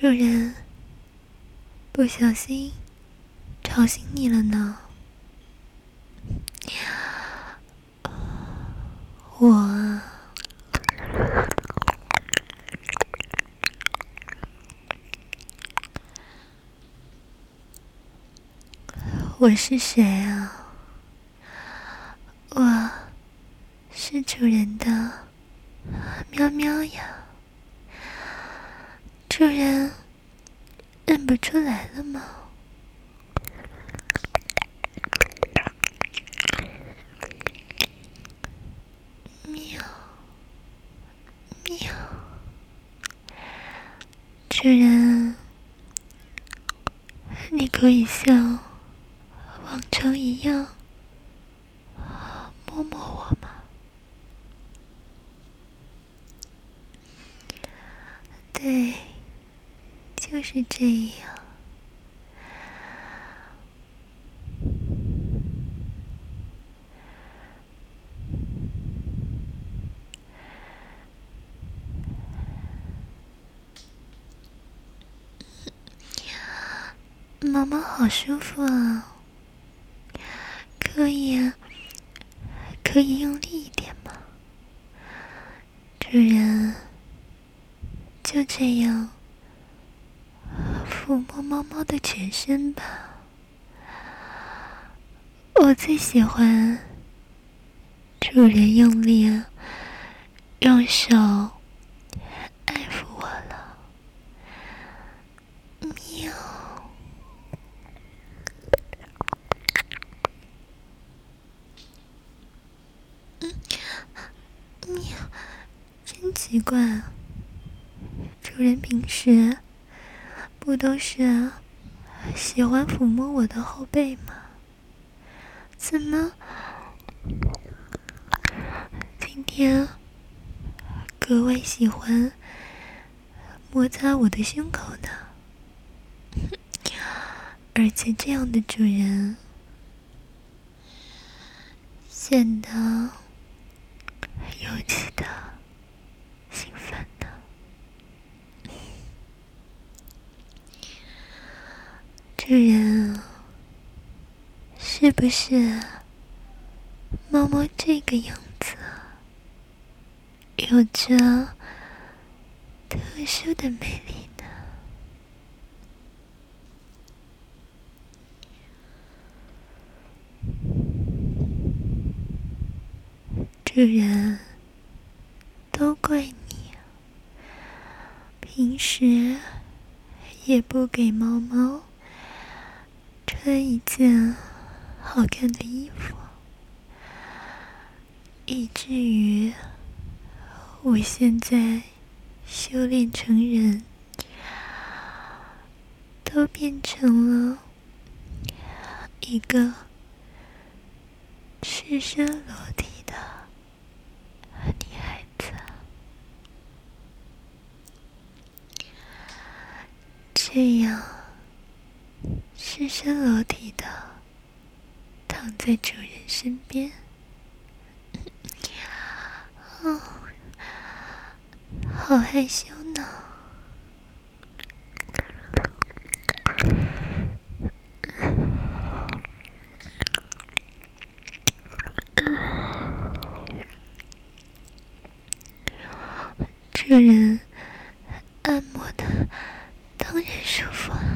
主人，不小心吵醒你了呢。我是谁啊？我是主人的喵喵呀。主人认不出来了吗？喵喵，主人，你可以像往常一样摸摸我吗？对，就是这样。毛毛好舒服啊，可以用力一点吗？主人，就这样抚摸猫猫的全身吧。我最喜欢主人用力用手爱抚我了。喵。喵，真奇怪啊，主人平时不都是喜欢抚摸我的后背吗？怎么今天格外喜欢摩擦我的胸口呢？而且这样的主人显得尤其的兴奋呢。主人，是不是猫猫这个样子有着特殊的美丽呢？主人，都怪你，平时也不给猫猫穿一件好看的衣服，以至于我现在修炼成人，都变成了一个赤身裸体的女孩子。这样赤身裸体的躺在主人身边，哦，好害羞呢。主人按摩的当然舒服啊。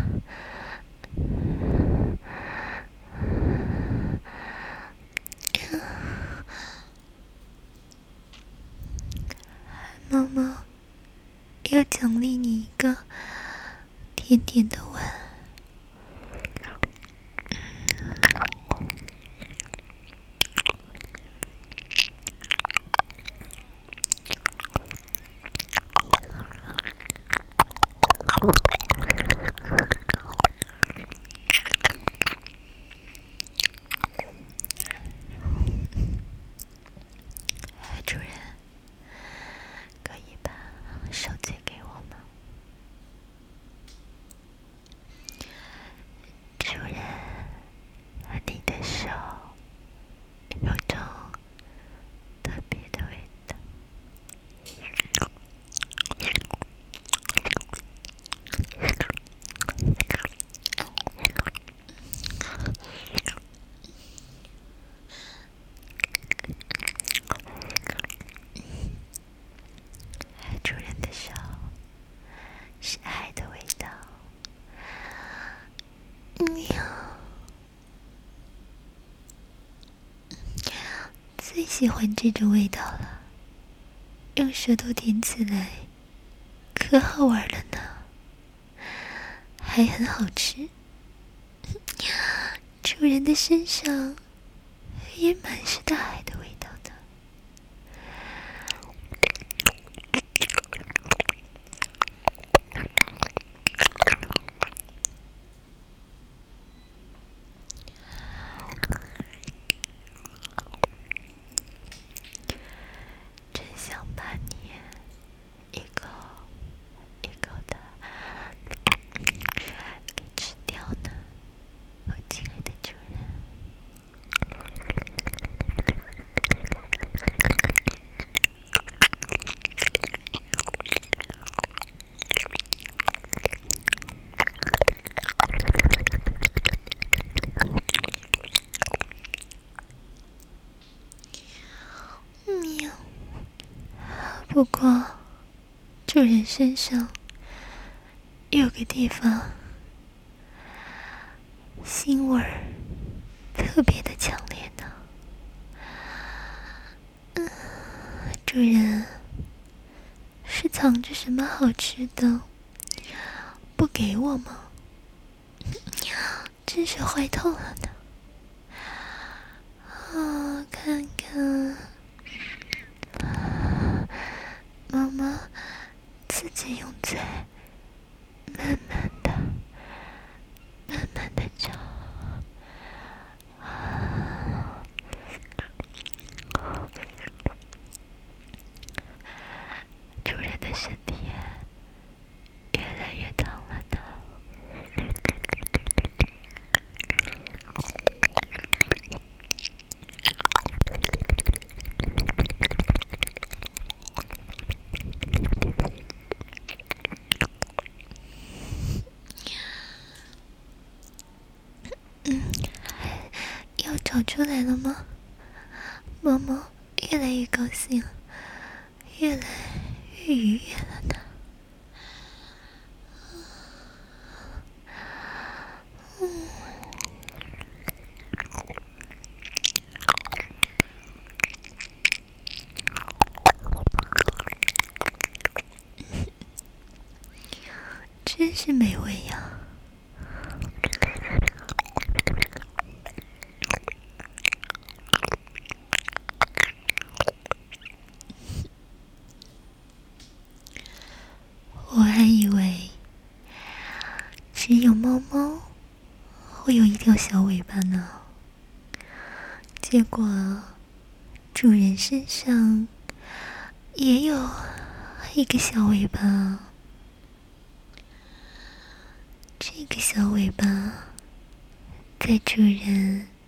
猫猫要奖励你一个甜甜的吻。主人，可以把手借给我吗？主人，你的手有种特别的味道。 最喜欢这种味道了，用舌头舔起来可好玩了呢，还很好吃。主人的身上也满是大海的味道呢。真想把你一口一口的给吃掉呢，我亲爱的主人。喵。不过主人身上有个地方腥味儿特别的强烈呢。主人是藏着什么好吃的不给我吗？真是坏透了呢。看看，妈妈自己用嘴慢慢的找。主人的身体越来越烫了呢。要找出来了吗？毛毛越来越高兴，越来越愉悦了呢。真是美味呀。我还以为只有猫猫会有一条小尾巴呢，结果主人身上也有一个小尾巴。这个小尾巴在主人